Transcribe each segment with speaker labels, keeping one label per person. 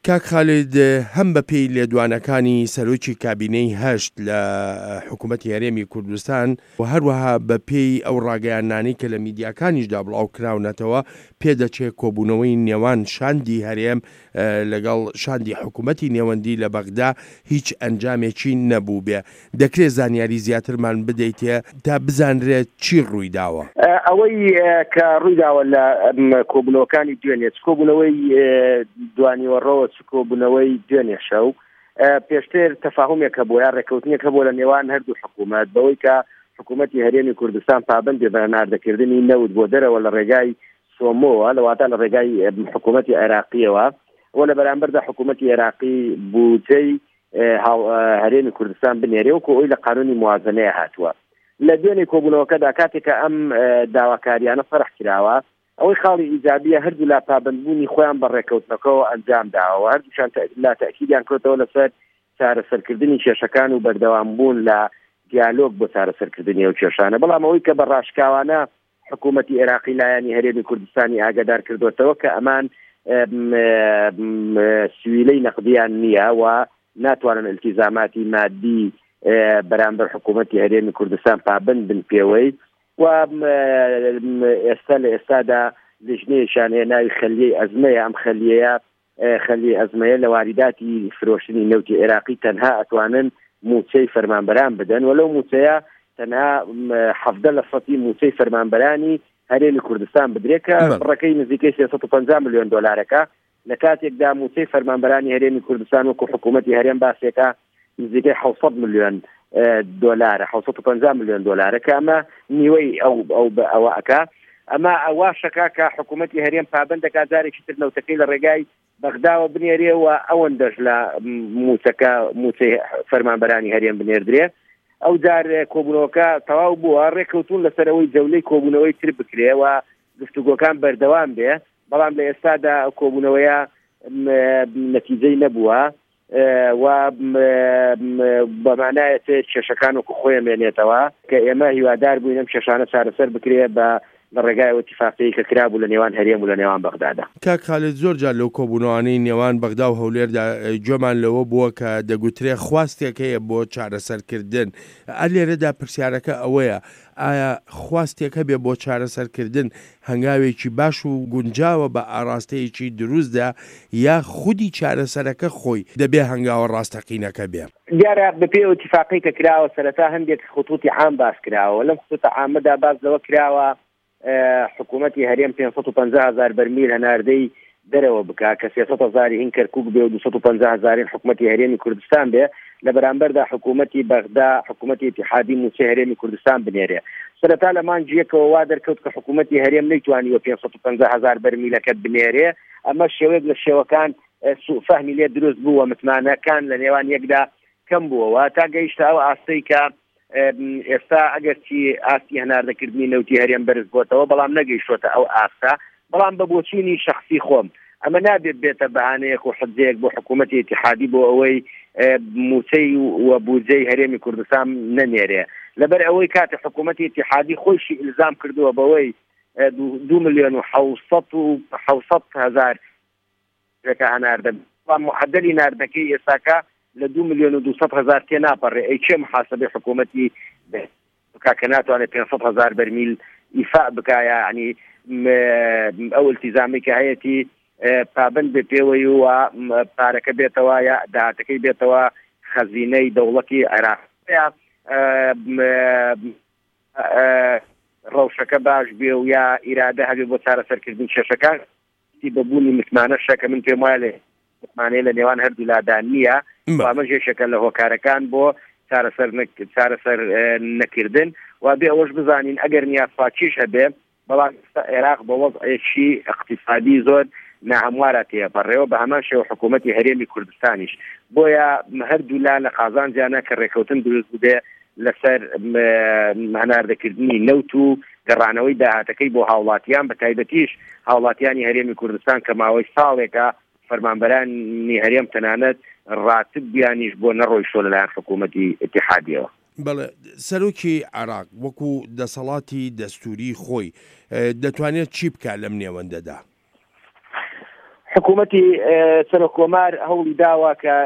Speaker 1: کاک خالید هەم بە پێی لێدوانەکانی سەرۆکی کابینەی هەشت لە حکوومەتی هەرێمی کوردستان و هەروەها بە پێی ئەو ڕاگەیاندانەی کە لە میدیاکانیشدا بڵاو کراونەتەوە پێدەچێت کۆبوونەوەی نێوان شاندی هەرێم لەگەڵ شاندی حکوومەتی نێوەندی لە بەغدا هیچ ئەنجامێکی نەبوو بێ. دەکرێت زانیاری زیاترمان بدەیتێ تا بزانرێت چی ڕووی داوە.
Speaker 2: ئەوەی کە ڕوویداوە لە کۆبوونەوەکانی دوێنێ کۆبوونەوەی دوانیوەڕەوە کۆبوونەوەی دوێنێ شەو پێشتر تەفاهمێکە بۆ یا ڕێکەوتنیەکە بۆ لە نێوان هەردوو حکوومەت بەوەی کە حکوومەتی هەرێمی کوردستان پابەندی بە ناردەکردنی نەوت بۆ دەرەوە لە ڕێگای سۆمۆوە لەواتە لە ڕێگای حکوومەتی عێراقیەوە و لە بەرامبەردا حکوومەتی عێراقی بودجەی هەرێمی کوردستان بنێرێ وەکو ئەوی لە قانونی موازنەیە هاتووە. لە دوێنێ کۆبوونەوەکەدا کاتێککە ئەم داواکاریانە فەرح کراوە ئەوەی خاڵی ئیجابیە هەردوو لا پابندبوونی خۆیان بە ڕێکەوتنەکەەوە ئەنجام داوە هەردووشان لا تەکیدیان کردەوە لەسەر چارەسەرکردنی کێشەکان و بەردەوامبوون لە دیالۆگ بۆ چارەسەرکردنی ئەو کێشانە. بەڵام ئەوەی کە بە ڕاشکاوانە حکوومەتی عێراقی لایەنی هەرێمی کوردستانی ئاگادار کردوێتەوە کە ئەمان سویلەی نەقدیان نییە و ناتوانن التیزاماتی مادی بەرامبەر حکوومەتی هەرێمی کوردستان پابند بن پێوەی و ئێستا لە ئێستادا لژنەیەشان هەیە ناوی خەلیەی ئەزمەیە. ئەم خەلیە ئەزمەیە لە واریداتی فرۆشتنی نەوتی عێراقی تەنها ئەتوانن موچەی فەرمانبەران بدەن و لەو موچەیە تەنها 17% موچەی فەرمانبەرانی هەرێمی کوردستان بدرێت کە ڕەکەی نزیکەی 350 ملیۆن دۆلارەکە لە کاتێکدا موچەی فەرمانبەرانی هەرێمی کوردستان وەکو حکوومەتی هەرێم باسێکە نزیکەی 700 ملیۆن دۆلارە 750 ملیۆن دۆلارە کە ئەمە نیوەی ئەوە ئەکا. ئەمە ئەواشەکە کە حکوومەتی هەرێم پابندەکە جارێکی تر نەوتەکەی لە ڕێگای بەغداوە بنێرێ و ئەوەندەش لە موچەی فەرمانبەرانی هەرێم بنێردرێ. ئەو جار کۆبوونەوەکە تەواو بووە ڕێکەوتون لەسەرەوەی جەولەی کۆبوونەوەی تر بکرێ و گفتوگۆکان بەردەوام بێ. بەڵام لە ئێستادا کۆبوونەوەیە نەتیجەی نەبووە و بەمانایەتێ کێشەکان وەکو خۆی مێنێتەوە کە ئێمە هیوادار بووین ئەم کێشانە چارەسەر بکرێ بە ڕێگای اتفاقی کە کرابوو لە نێوان هەرێم و لە نێوان بەغدادا.
Speaker 1: کاک خالید زۆر جار لەو کۆبوونەوەانەی نێوان بەغدا و هەولێردا گوێمان لەوە بووە کە دەگوترێ خواستێک هەیە بۆ چارەسەرکردن. لێرەدا پرسیارەکە ئەوەیە ئایا خواستێک هەبێ بۆ چارەسەرکردن هەنگاوێکی باش و گونجاوە بە ئاراستەیەکی دروستدا یا خودی چارەسەرەکە خۆی دەبێ هەنگاوە ڕاستەقینەکە بێ؟
Speaker 2: دیارە بەپێ اتفاقی کە کراوە سەرەتا هەندێک خطوطی عام باس کراوە. لەم خطوطە عامەدا باس لەوە کراوە حکوومەتی هەرێم 550,000 بەرمیل هەناردەی دەرەوە بکا کە 300,000 هین کەرکووک بێ و 250,000 حکوومەتی هەرێمی کوردستان بێ. لە بەرامبەردا حکوومەتی بەغدا حکوومەتی اتحادی موچەی هەرێمی کوردستان بنێرێ. سەرەتا لە مانجیەکەوە وا دەرکەوت کە حکوومەتی هەرێم نەیتوانیوە 550,000 بەرمیلەکەت بنێرێ. ئەمە شێوەیەک لە شێوەکان سوءفەهمی لێ دروست بووە، متمانەکان لە نێوان یەکدا کەم بووەوە تا گەیشتە ئەو ئاستەی کە ئێستا ئەگەرچی ئاستی هەناردەکردنی نەوتی هەرێم بەرز بۆتەوە بەڵام نەگەیشتۆتە ئەو ئاستا. بەڵام بە بۆچوونی شخصی خۆم ئەمە نابێت بێتە بەهانەیەک و حجەیەک بۆ حکوومەتی اتحادی بۆ ئەوەی موچەی و بودجەی هەرێمی کوردستان نەنێرێ. لەبەر ئەوەی کاتە حکوومەتی اتحادی خۆشی ئیلزام کردووە بەوەی 2,700,000 هەناردە معدەلی ناردەکەی ئێستاکە لە 2,200,000 تێناپەڕێ. ئەی چێ محاسبەی حکوومەتی بکا کە ناتوانێت 500,000 بەرمیل ئیفاء بکایە؟ ینی ئەو التیزامی کە هەیەی پابند بێ پێوەی و پارەکە بێتەوە یا داهاتەکەی بێتەوە خەزینەی دەوڵەتی عێراق ڕەوشەکە باش بێ و یا ئیرادە هەبێ بۆ چارەسەرکردنی کێشەکان بەبوونی متمانە شەکە من پێم وایە متمانەیە لە نێوان هەردوو لادان نییە. ئەمە ژێشەکە لە هۆکارەکان بۆ چارەسەر نەکردن و بێ ئەوەش بزانین ئەگەر نیازپاچیش هەبێ بەڵام عێراق بە وەضعێکی اقتصادی زۆر ناهەموارە تێپەڕێەوە بە هەمان شێوە حکوومەتی هەرێمی کوردستانیش. بۆیە هەردوو لا لە قازانجیانە کە ڕێکەوتن دروست بووبێ لەسەر هەناردەکردنی نەوت و گەڕانەوەی داهاتەکەی بۆ هاوڵاتیان بە تایبەتیش هاوڵاتیانی هەرێمی کوردستان کە ماوەی ساڵێکە فەرمانبەرانی هەرێم تەنانەت ڕاتب بیانیش بۆ نەڕۆیشتۆ لەلایەن حکوومەتی اتحادیەوە.
Speaker 1: بەڵێ سەرۆکی عێراق وەکو دەسەڵاتی دەستوری خۆی دەتوانێت چی بکات لەم نێوەندەدا؟
Speaker 2: حکوومەتی سەرۆکۆمار هەوڵی داوە کە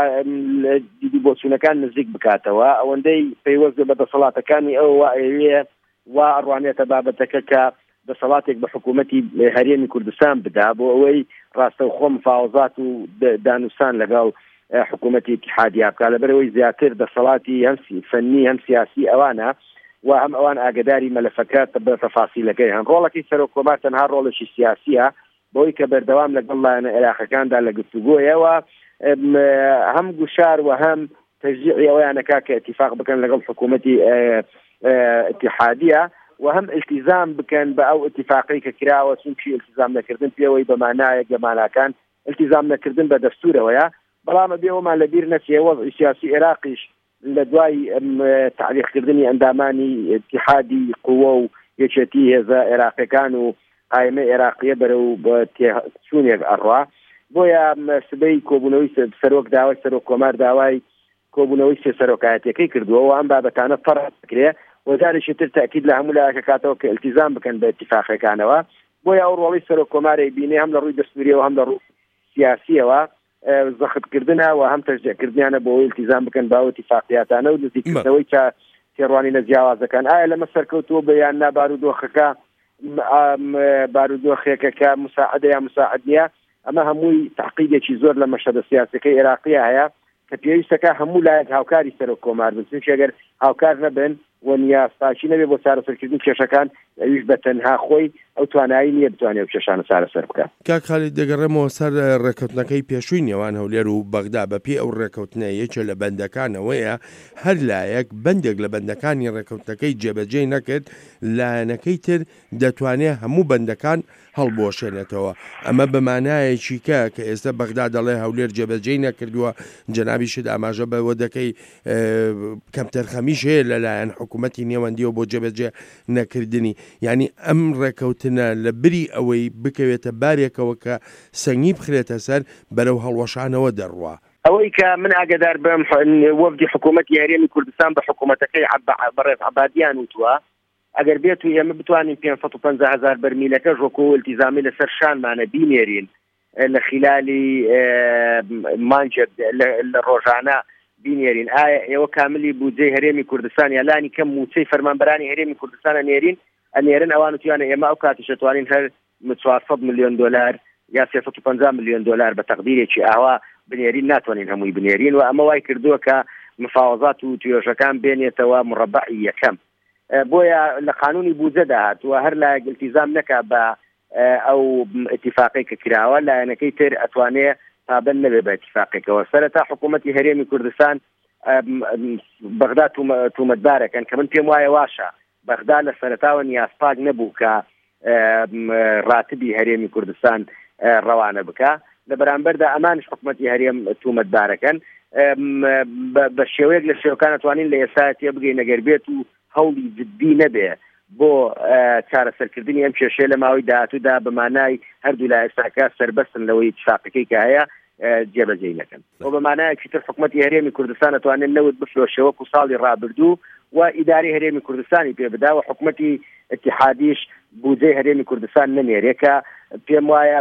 Speaker 2: بۆچوونەکان نزیک بکاتەوە ئەوەندەی پەیوەست بە دەسەڵاتەکانی ئەو وایە وا ئەڕوانێتە بابەتەکە کە دەسەڵاتێک بە حکوومەتی هەرێمی کوردستان بدا بۆ ئەوەی ڕاستەوخۆ مفاوەزات و دانووسان لەگەڵ حکوومەتی اتحادیە بکات لەبەرەوەی زیاتر دەسەڵاتی هەم فەنی هەم سیاسی ئەوانە و هەم ئەوان ئاگداری مەلەفەکە بە تەفاسیلەکەی هەم ڕۆڵەکەی سەرۆکۆمار تەنها ڕۆڵێکی سیاسیە بۆی کە بەردەوام لەگەڵ لایەنە عێراقیەکاندا لە گفتوگۆیەوە هەم گوشار و هەم تەشجیعی ئەویانەکە کە اتفاق بکەن لەگەڵ حکوومەتی اتحادیە و هەم التزام بکەن بە ئەو اتفاقی کە کراوە چونکی التزام نەکردن پێوەی بەمانایە گەماناکان التزام نەکردن بە دەستورەوەیە بەڵام بێوەمان لەبیر نەچێ وەضعی سیاسی عێراقیش لە دوای تعلیقکردنی ئەندامانی اتحادی قووە و یەکێتی هێزە عێراقیەکان و قایمە عێراقیە بەرەو چوونێک ئەڕوا بۆیە سبەی کۆبوونەوەی سەرۆک داوای سەرۆکۆمار داوای کۆبوونەوەی سێ سەرۆکایەتەکەی کردووە و ئەم بابەتانە پەڕ بکرێ وەجارێکی تر تاکید لە هەموو لایەکە کاتەوە کە التزام بکەن بە اتفاقەکانەوە بۆیە ئەو ڕۆڵی سەرۆکۆمارەی بینێ هەم لە ڕووی دەستوریەوە هەم لە ڕووی سیاسیەوە زەختکردنە و هەم تەشجیعکردنیانە بۆ ئەوەی التزام بکەن باوە اتفاقیاتانە و نزیککردنەوەی تێڕوانی لە جیاوازەکان ئایا لەمە سەرکەوتووە بەیان نا بارودۆخەکە بارودۆخێکە کە مساعدە یا مساعد نییە ئەمە هەمووی تحقیقێکی زۆر لە مەشهدە سیاسەکەی عێراقیە هەیە کە پێویستەکە هەموو لایەک هاوکاری سەرۆکۆمار بن چونکە ئەگەر هاوکار نەبن و نیازتاچی نەبێ بۆ چارەسەرکردنی کێشەکان ئەویش بە تەنها خۆی ئەو توانایی نییە بتوانێت کێشانە چارەسەر بکات.
Speaker 1: کاک خالید دەگەڕێمەوە سەر ڕێکەوتنەکەی پێشووی نێوان هەولێر و بەغدا بەپێی ئەو ڕێکەوتنە یەکێ لە بەندەکانەوەیە هەر لایەک بەندێک لە بەندەکانی ڕێکەوتنەکەی جێبەجێ نەکرد لایەنەکەی تر دەتوانێت هەموو بەندەکان هەڵبۆشێنێتەوە ئەمە بەمانایەکی کە ئێستا بەغدا دەڵێ هەولێر جێبەجێ نەکردووە جەنابیشت ئاماژە بەوە دەکەی کەمتەرخەمیش هەیە لەلایەن حکوومەتی نێوەندیەوە بۆ جێبەجێ نەکردنی یعنی ئەم ڕێکەوتنە لە بری ئەوەی بکەوێتە بارێکەوە کە سەنگی بخرێتە سەر بەرەو هەڵوەشانەوە دەڕوا
Speaker 2: ئەوەی کە من ئاگدار بم وەفدی حکوومەتی هەرێمی کوردستان بە حکوومەتەکەی بەڕێز عەبادیان وتووە ئەگەر بێت و ئێمە بتوانین 550,000 بەرمیلەکە ژۆکۆ التیزامی لەسەر شانمانە بینێرین لە خلالی مانجێک لە ڕۆژانە بینێرین ئایا ئێوە کاملی بودجەی هەرێمی کوردستان یالانی کەم موچەی فەرمانبەرانی هەرێمی کوردستانە نێرین ئەنێرن ئەوان توانە ئێمە ئەو کاتیش دەتوانین هەر 400 ملیۆن دلار یا 350 ملیۆن دلار بە تەقدیرێکی ئاوا بنێرین ناتوانین هەمووی بنێرین و ئەمە وای کردووە کە مفاوەزات و توێژەکان بێنێتەوە مربعی یەکەم بۆیە لە قانونی بودجە داهاتوە هەر لایەک التیزام نەکا بە ئەو اتفاقی کە کراوە لایەنەکەی تر ئەتوانێ تابن نەبێ بە اتفاقێکەوە سەرەتا حکوومەتی هەرێمی کوردستان بەغدا تومەتبارەکەن کە من پێم وایە واشە بەغدا لە سەرەتاوە نیازپاک نەبوو کە ڕاتبی هەرێمی کوردستان ڕەوانە بکە لە بەرامبەردا ئەمانش حکوومەتی هەرێم تومەتبارەکەن بە شێوەیەک لە شێوەکان ئەتوانین لە ئێستا تێ بگەین ئەگەر بێت و هەوڵی جدی نەبێ بۆ چارەسەرکردنی ئەم کێشەیە لە ماوەی داهاتوودا بەمانای هەردوو لای ئێستاکە سەربەستن لەوەی اتفاقەکەی کە هەیە جێبەجێ نەکەن بۆ بەمانایەکی تر حکوومەتی هەرێمی کوردستان ئەتوانێت نەوت بفرۆشەوە و ساڵی ڕابردوو و ئیداری هەرێمی کوردستانی پێ بدا و حکوومەتی اتحادیش بودجەی هەرێمی کوردستان نەنێرێکە پێم وایە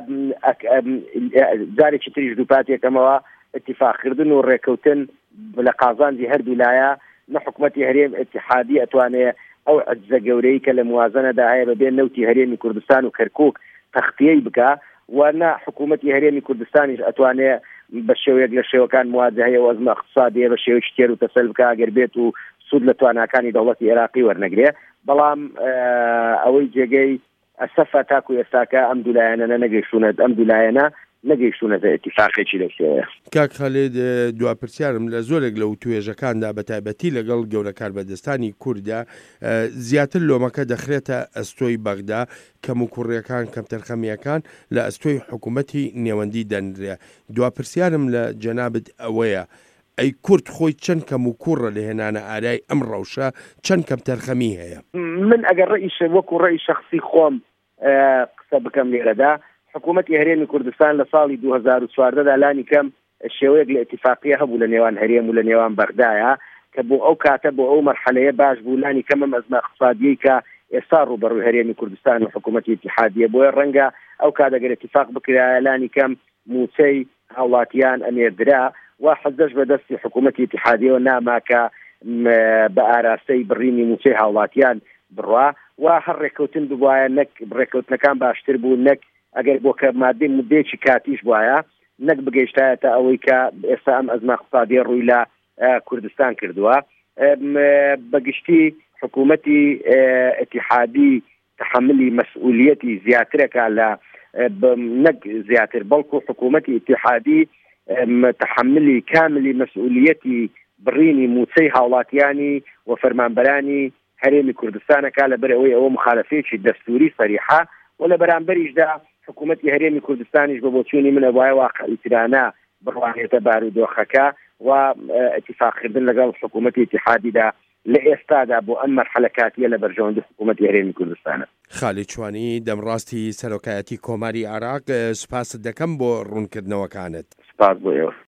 Speaker 2: جارێکی تریش دووپاتێکەمەوە اتفاقکردن و ڕێکەوتن لە قازانجی هەردوو لایە نە حکوومەتی هەرێم اتحادی ئەتوانێت ئەو عەجزە گەورەی کە لە موازنەدا هەیە بەبێ نەوتی هەرێمی کوردستان و کەرکووک تەختیەی بکە وانە حکوومەتی هەرێمی کوردستانیش ئەتوانێت بە شێوەیەک لە شێوەکان مواجهە هەیە وەزمە اقتصادیە بە شێوەیەکی تێر و تەسەل بکە ئەگەر بێت و سود لە تواناکانی دەوڵەتی عێراقی وەرنەگرێ بەڵام ئەوەی جێگەی ئەسەفە تاکو ئێستاکە ئەم دوولایەنە نەگەیشتونە ئەم دوولایەنە نەگەیشتونەتە اتفاقێکی لەشێوەیە.
Speaker 1: کاک خالید دواپرسیارم لە زۆرێک لەو توێژەکاندا بە تایبەتی لەگەڵ گەورە کاربەدەستانی کووردا زیاتر لۆمەکە دەخرێتە ئەستۆی بەغدا کەم و کوڕیەکان کەمتەرخەمیەکان لە ئەستۆی حکوومەتی نێوەندی دەنرێ دوواپرسیارم لە جەنابەت ئەوەیە ئەی کورد خۆی چەند کەم و کوڕە لە هێنانە ئارای ئەم ڕەوشە چەند کەمتەرخەمی هەیە
Speaker 2: من ئەگەر ڕئیس وەکو ڕێی شەخصی خۆم قسە بکەم لێرەدا حکوومەتی هەرێمی کوردستان لە ساڵی 2014 لانی کەم شێوەیەک لە اتفاقیە هەبوو لە نێوان هەرێم و لە نێوان بەغدایە کە بۆ ئەو کاتە بۆ ئەو مەرحەلەیە باش بوو لانی کەم ئەزمە اقتصادیی کە ئێستا ڕوبەڕووی هەرێمی کوردستان و حکوومەتی اتحادیە بۆیە ڕەنگە ئەو کاتەگەر اتفاق بکرا ئەلانی کەم موچەی هاوڵاتیان ئەنێردرا و حەزش بەدەستی حکوومەتی اتحادیەوە ناماکە بە ئاراستەی بڕینی موچەی هاوڵاتیان بڕوا و هەر ڕێککەوتن بواە نەک ڕێککەوتنەکان باشتر بوو نەک ئەگەر بۆ کە مادەی مدێکی کاتیش وایە نەک بگەیشتایەتە ئەوەی کە ئێستا ئەم ئەزمە اقتصادی ڕووی لە کوردستان کردووە بەگشتی حکوومەتی اتحادی تحملی مەسئولیەتی زیاترەکە لە نەک زیاتر بەڵکو حکوومەتی اتحادی تحملی کاملی مەسئولیەتی بڕینی موچەی هاوڵاتیانی و فەرمانبەرانی هەرێمی کوردستانەکە لەبەر ئەوەی ئەوە مخالفەیەکی دەستوری سەریحە و لە بەرامبەریشدا حکوومەتی هەرێمی کوردستانیش بە بۆچوونی منە وایە واقعیترانە بڕوانێتە بارودۆخەکە و اتفاقکردن لەگەڵ حکوومەتی اتحادیدا لە ئێستادا بۆ ئەم مەرحەلە کاتیە لە بەرژەوەندی حکوومەتی هەرێمی کوردستانە.
Speaker 1: خالید چوانی دەمڕاستی سەرۆکایەتی کۆماری عێراق سوپاست دەکەم بۆ ڕوونکردنەوەکانت.
Speaker 2: سپاس بۆ ئێوە.